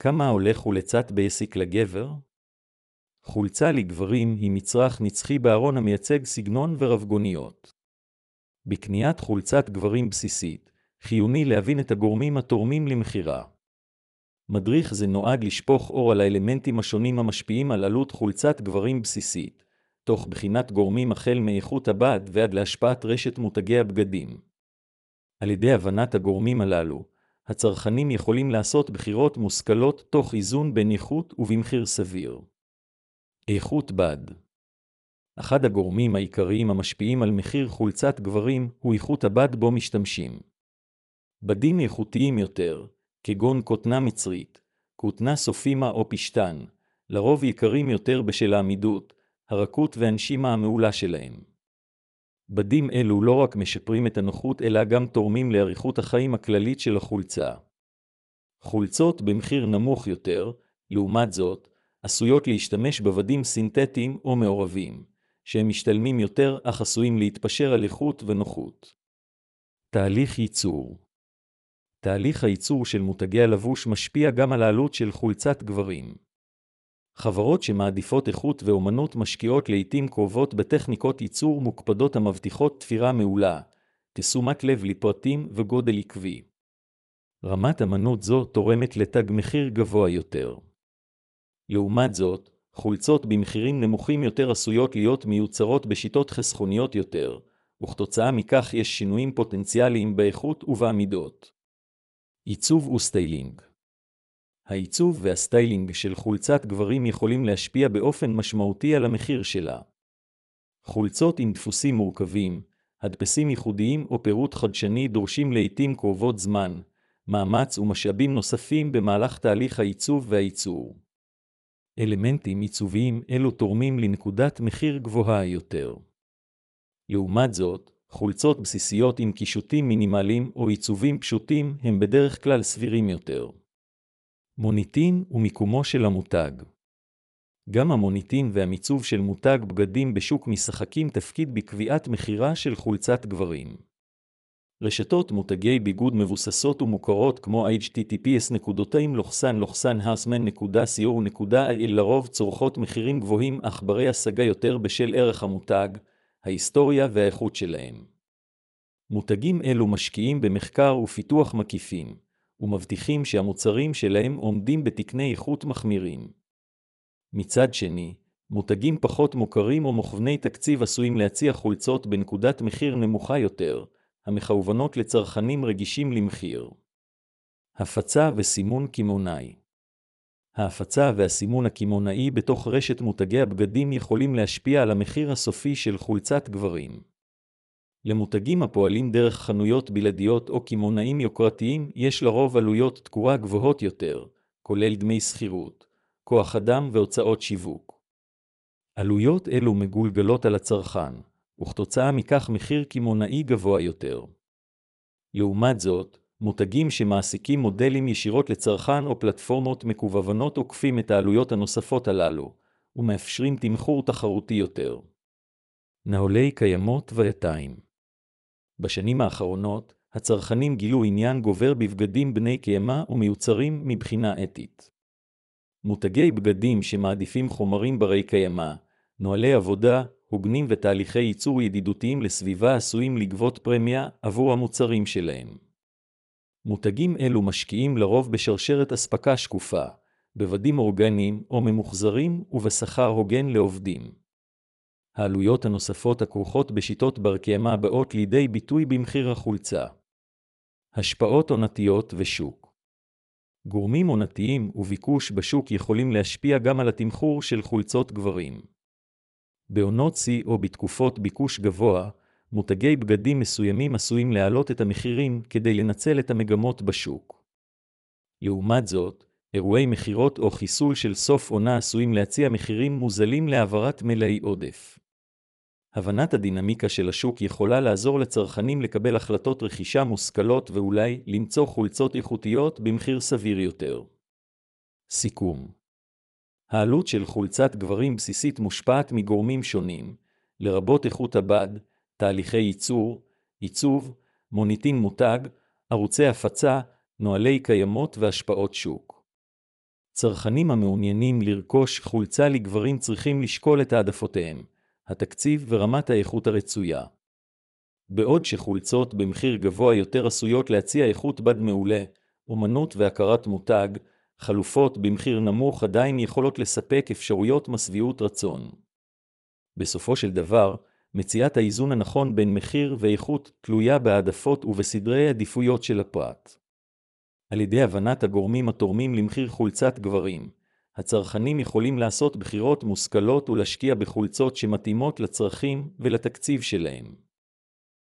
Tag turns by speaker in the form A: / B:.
A: כמה עולה חולצת בייסיק לגבר? חולצה לגברים היא מצרך נצחי בארון המייצג סגנון ורבגוניות. בקניית חולצת גברים בסיסית, חיוני להבין את הגורמים התורמים למחירה. מדריך זה נועד לשפוך אור על האלמנטים השונים המשפיעים על עלות חולצת גברים בסיסית, תוך בחינת גורמים החל מאיכות הבד ועד להשפעת רשת מותגי הבגדים. על ידי הבנת הגורמים הללו, הצרכנים יכולים לעשות בחירות מושכלות תוך איזון בין איכות ובמחיר סביר. איכות בד. אחד הגורמים העיקריים המשפיעים על מחיר חולצת גברים הוא איכות הבד בו משתמשים. בדים איכותיים יותר, כגון כותנה מצרית, כותנה סופימה או פשטן, לרוב יקרים יותר בשל העמידות, הרכות והנשימה המעולה שלהם. בדים אלו לא רק משפרים את הנוחות אלא גם תורמים לאריכות החיים הכללית של החולצה. חולצות במחיר נמוך יותר, לעומת זאת, עשויות להשתמש בבדים סינתטיים או מעורבים, שהם משתלמים יותר אך עשויים להתפשר על איכות ונוחות. תהליך ייצור. תהליך הייצור של מותגי הלבוש משפיע גם על העלות של חולצת גברים. חברות שמעדיפות איכות ואומנות משקיעות לעתים קרובות בטכניקות ייצור מוקפדות המבטיחות תפירה מעולה, תשומת לב לפרטים וגודל עקבי. רמת אמנות זו תורמת לתג מחיר גבוה יותר. לעומת זאת, חולצות במחירים נמוכים יותר עשויות להיות מיוצרות בשיטות חסכוניות יותר, וכתוצאה מכך יש שינויים פוטנציאליים באיכות ובעמידות. עיצוב וסטיילינג. העיצוב והסטיילינג של חולצת גברים יכולים להשפיע באופן משמעותי על המחיר שלה. חולצות עם דפוסים מורכבים, הדפסים ייחודיים או פירוט חדשני דורשים לעתים קרובות זמן, מאמץ ומשאבים נוספים במהלך תהליך העיצוב והייצור. אלמנטים עיצוביים אלו תורמים לנקודת מחיר גבוהה יותר. לעומת זאת, חולצות בסיסיות עם קישוטים מינימליים או עיצובים פשוטים הם בדרך כלל סבירים יותר. מוניטין ומיקומו של המותג. גם המוניטין והמיצוב של מותג בגדים בשוק משחקים תפקיד בקביעת מחירה של חולצת גברים. רשתות מותגי ביגוד מבוססות ומוכרות כמו https://harsman.co.il לרוב צורכות מחירים גבוהים אך ברי השגה יותר בשל ערך המותג, ההיסטוריה והאיכות שלהם. מותגים אלו משקיעים במחקר ופיתוח מקיפים, ומבטיחים שהמוצרים שלהם עומדים בתקני איכות מחמירים. מצד שני, מותגים פחות מוכרים או מוכווני תקציב עשויים להציע חולצות בנקודת מחיר נמוכה יותר, המכוונות לצרכנים רגישים למחיר. הפצה וסימון קמעונאי. ההפצה והסימון הקמעונאי בתוך רשת מותגי הבגדים יכולים להשפיע על המחיר הסופי של חולצת גברים. למותגים הפועלים דרך חנויות בלעדיות או קמעונאים יוקרתיים יש לרוב עלויות תקורה גבוהות יותר, כולל דמי שכירות, כוח אדם והוצאות שיווק. עלויות אלו מגולגלות על הצרכן, וכתוצאה מכך מחיר קמעונאי גבוה יותר. לעומת זאת, מותגים שמעסיקים מודלים ישירות לצרכן או פלטפורמות מקוונות עוקפים את העלויות הנוספות הללו, ומאפשרים תמחור תחרותי יותר. נעלי קיימות ויתיים. בשנים האחרונות, הצרכנים גילו עניין גובר בבגדים בני קיימא ומיוצרים מבחינה אתית. מותגי בגדים שמעדיפים חומרים ברי קיימא, נוהלי עבודה, הוגנים ותהליכי ייצור ידידותיים לסביבה עשויים לגבות פרמיה עבור המוצרים שלהם. מותגים אלו משקיעים לרוב בשרשרת אספקה שקופה, בבדים אורגניים או ממוחזרים ובשכר הוגן לעובדים. העלויות הנוספות הכרוכות בשיטות בר קיימא באות לידי ביטוי במחיר החולצה. השפעות עונתיות ושוק. גורמים עונתיים וביקוש בשוק יכולים להשפיע גם על התמחור של חולצות גברים. בעונות שיא או בתקופות ביקוש גבוה, מותגי בגדים מסוימים עשויים להעלות את המחירים כדי לנצל את המגמות בשוק. לעומת זאת, אירועי מחירות או חיסול של סוף עונה עשויים להציע מחירים מוזלים להעברת מלאי עודף. הבנת הדינמיקה של השוק יכולה לעזור לצרכנים לקבל החלטות רכישה מושכלות ואולי למצוא חולצות איכותיות במחיר סביר יותר. סיכום. העלות של חולצת גברים בסיסית מושפעת מגורמים שונים, לרבות איכות הבד, תהליכי ייצור, עיצוב, מוניטין מותג, ערוצי הפצה, נוהלי קיימות והשפעות שוק. צרכנים המעוניינים לרכוש חולצה לגברים צריכים לשקול את העדפותיהם, התקציב ורמת האיכות הרצויה. בעוד שחולצות במחיר גבוה יותר עשויות להציע איכות בד מעולה, אומנות והכרת מותג, חלופות במחיר נמוך עדיין יכולות לספק אפשרויות משביעות רצון. בסופו של דבר, מציאת האיזון הנכון בין מחיר ואיכות תלויה בהעדפות ובסדרי עדיפויות של הפרט. על ידי הבנת הגורמים התורמים למחיר חולצת גברים, הצרכנים יכולים לעשות בחירות מושכלות ולהשקיע בחולצות שמתאימות לצרכים ולתקציב שלהם.